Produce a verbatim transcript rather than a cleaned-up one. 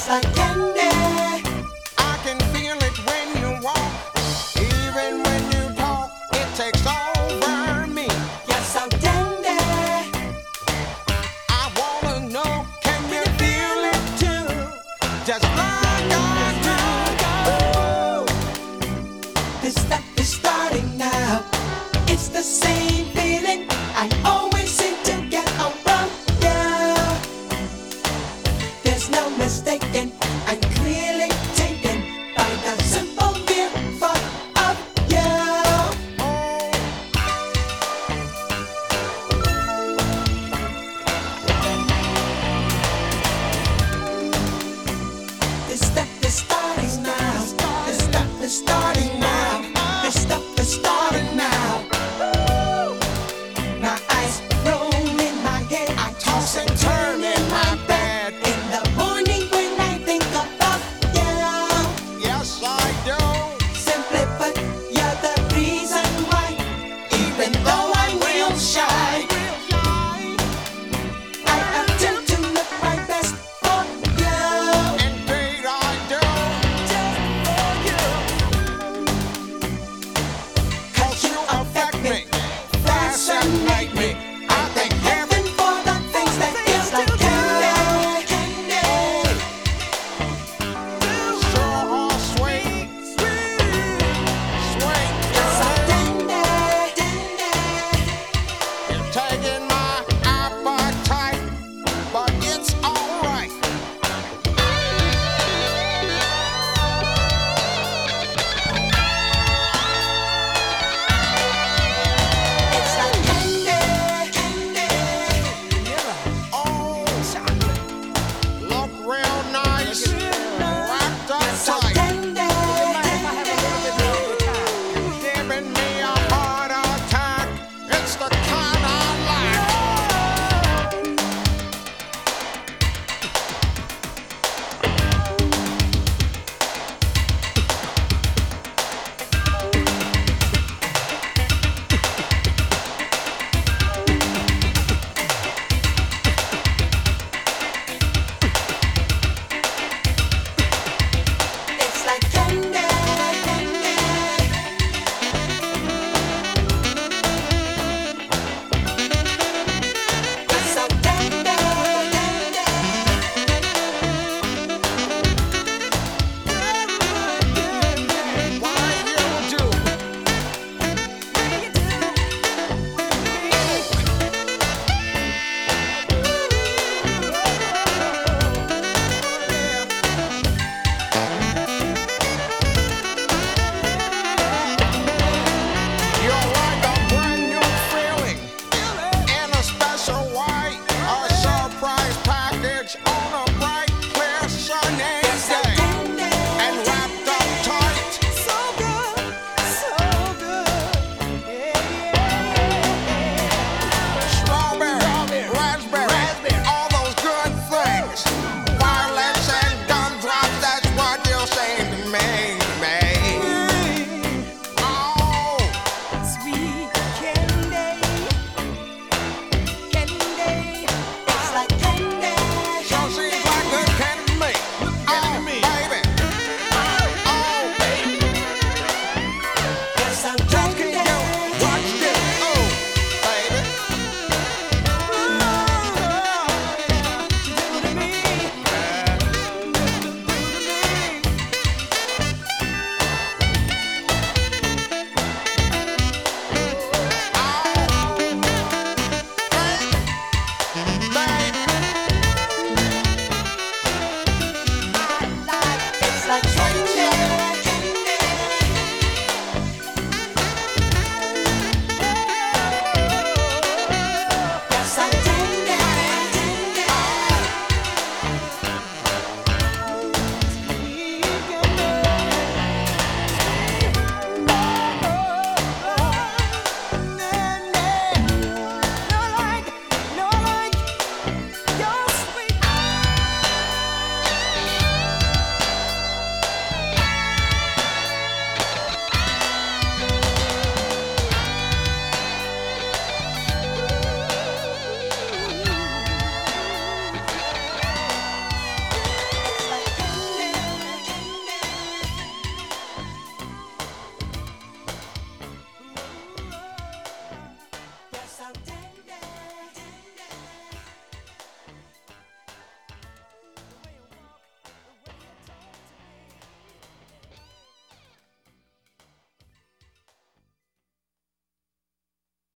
just like candy. I can feel it when you walk, even when you talk. It takes over me. You're so dandy. I wanna know, can you feel it too? Just like I do. This stuff is starting now. It's the same feeling I always seem to get around you. There's no mistaking, I'm clearly taken by the simple mere thought of you. This stuff is starting now. This stuff is starting now. This stuff is starting now. My eyes roll in my head. I toss and turn in my bed. In the morning when I think about you. Yes, I do. Simply put, you're the reason why. Even though I'm real shy, I attempt to look my best for you. Indeed, I do. Cause you affect me, fascinate me. I thank heaven for the things that feels like candy. Sure are sweet, sweet, You're so girl. dandy. You're taking my appetite, but it's all